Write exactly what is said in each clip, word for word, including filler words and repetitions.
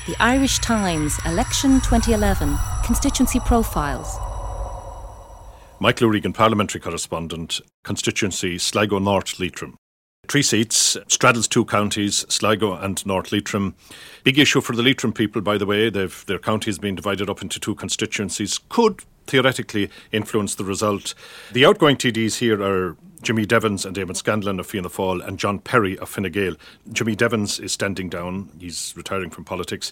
The Irish Times, Election twenty eleven, Constituency Profiles. Michael O'Regan, Parliamentary Correspondent, Constituency Sligo North Leitrim. Three seats, straddles two counties, Sligo and North Leitrim. Big issue for the Leitrim people, by the way. They've, their county has been divided up into two constituencies. Could theoretically influence the result. The outgoing T Ds here are Jimmy Devons and Eamon Scanlon of Fianna Fáil and John Perry of Fine Gael. Jimmy Devons is standing down. He's retiring from politics.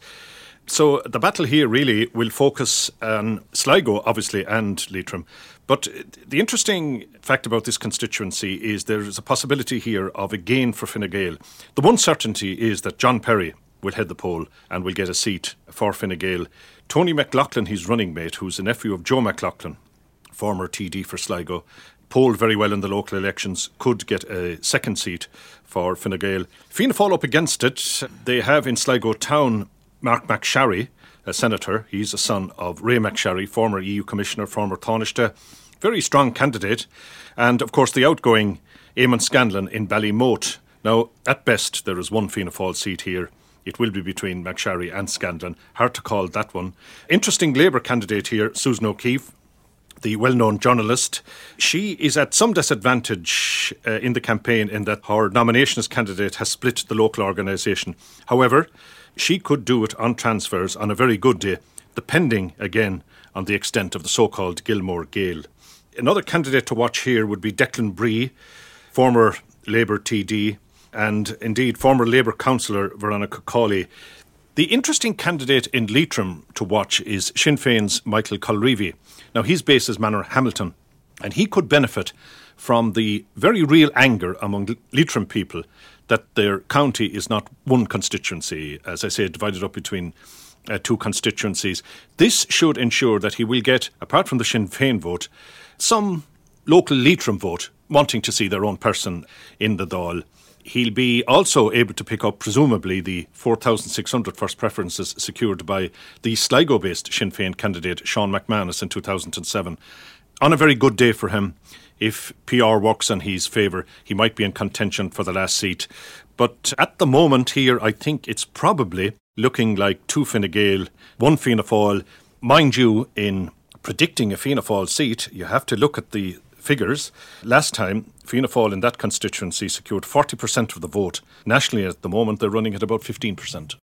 So the battle here really will focus on Sligo, obviously, and Leitrim. But the interesting fact about this constituency is there is a possibility here of a gain for Fine Gael. The one certainty is that John Perry will head the poll and will get a seat for Fine Gael. Tony McLaughlin, his running mate, who's a nephew of Joe McLaughlin, former T D for Sligo, polled very well in the local elections, could get a second seat for Fine Gael. Fianna Fáil up against it. They have in Sligo town Mark McSharry, a senator. He's a son of Ray McSharry, former E U Commissioner, former Taoiseach. Very strong candidate. And, of course, the outgoing Eamon Scanlon in Ballymote. Now, at best, there is one Fianna Fáil seat here. It will be between McSharry and Scanlon. Hard to call that one. Interesting Labour candidate here, Susan O'Keefe, the well-known journalist. She is at some disadvantage uh, in the campaign in that her nomination as candidate has split the local organisation. However, she could do it on transfers on a very good day, depending, again, on the extent of the so-called Gilmore Gale. Another candidate to watch here would be Declan Bree, former Labour T D, and indeed former Labour councillor Veronica Cawley. The interesting candidate in Leitrim to watch is Sinn Féin's Michael Colreevy. Now, his base is Manor Hamilton, and he could benefit from the very real anger among Leitrim people that their county is not one constituency, as I say, divided up between uh, two constituencies. This should ensure that he will get, apart from the Sinn Féin vote, some local Leitrim vote wanting to see their own person in the Dáil. He'll be also able to pick up, presumably, the four thousand six hundred first preferences secured by the Sligo-based Sinn Féin candidate Sean McManus in two thousand seven. On a very good day for him, if P R works in his favour, he might be in contention for the last seat. But at the moment here, I think it's probably looking like two Fine Gael, one Fianna Fáil. Mind you, in predicting a Fianna Fáil seat, you have to look at the figures. Last time, Fianna Fáil in that constituency secured forty percent of the vote. Nationally at the moment, they're running at about fifteen percent.